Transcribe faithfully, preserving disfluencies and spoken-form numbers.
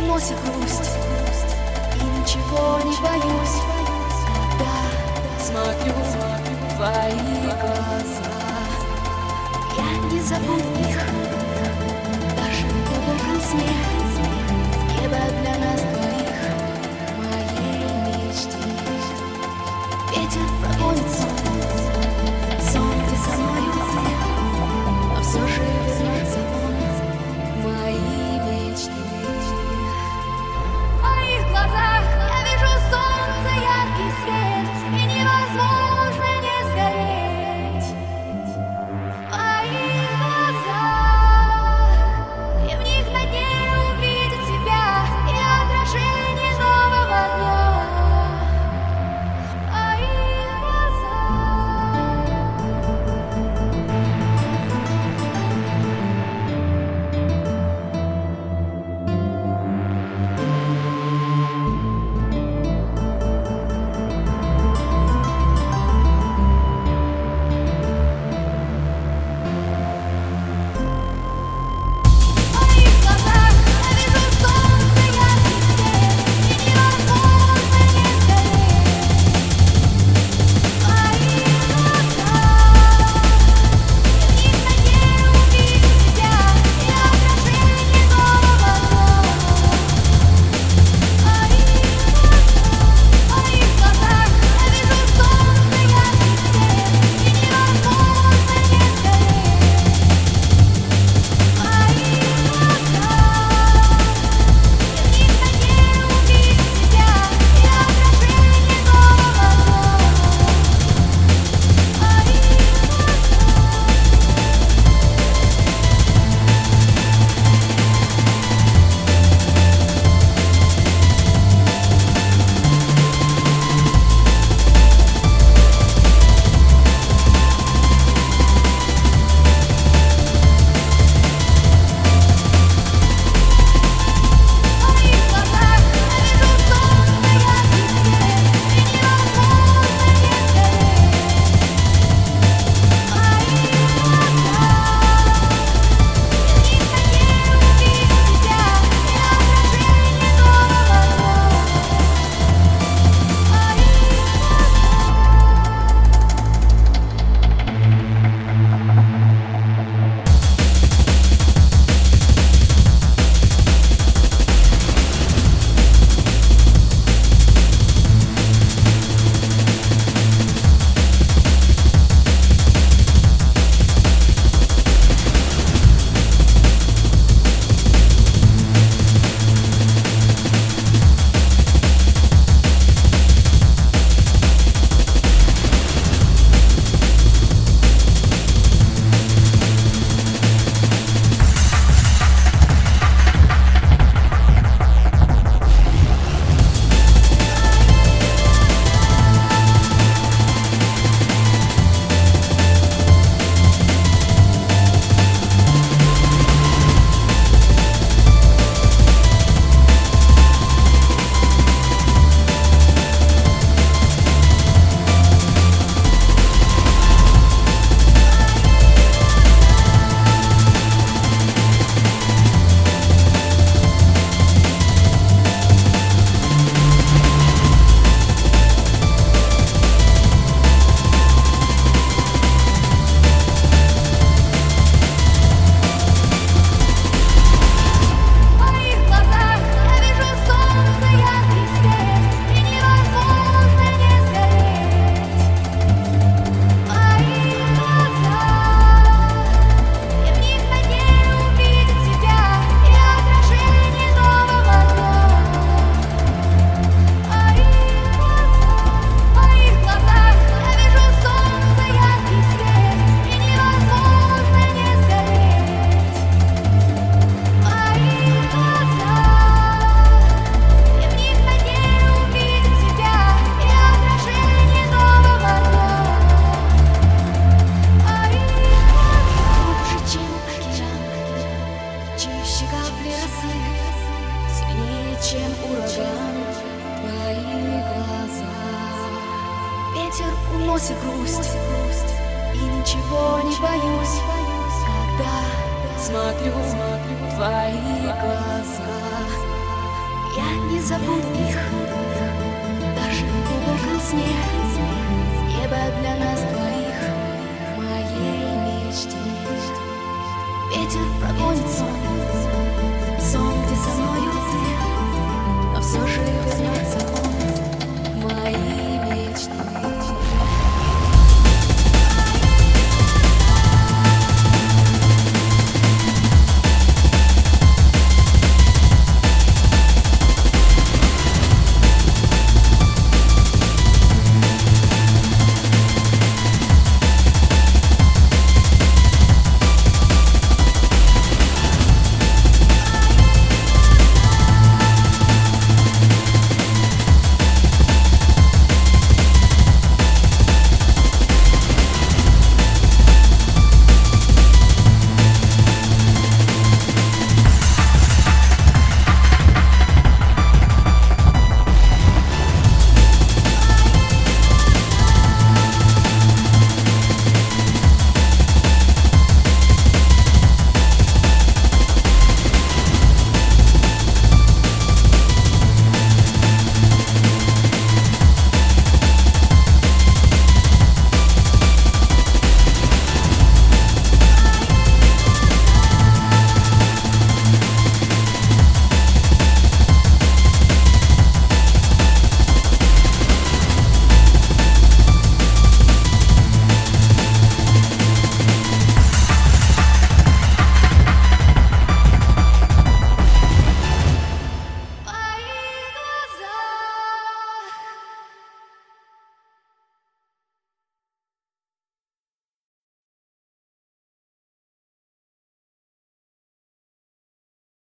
уносит грусть, и ничего не боюсь, когда смотрю в твои глаза. Я не забуду их, даже в глубоком сне. Небо для нас двоих, моей мечте. Ветер прогонит сон, сон, ты со мною во сне, но все же вернется он в мои мечты. В моих глазах я вижу солнце, яркий свет, и невозможно не сгореть. В моих глазах, и в них на дне увидеть себя и отражение нового дня. В моих глазах. Ветер уносит грусть, и ничего не боюсь, когда смотрю в твои глаза. Я не забуду их, даже в глубоком сне. Небо для нас двоих в моей мечте. Ветер прогонит сон, сон, где со мною ты, но все же вернется он в мои мечты.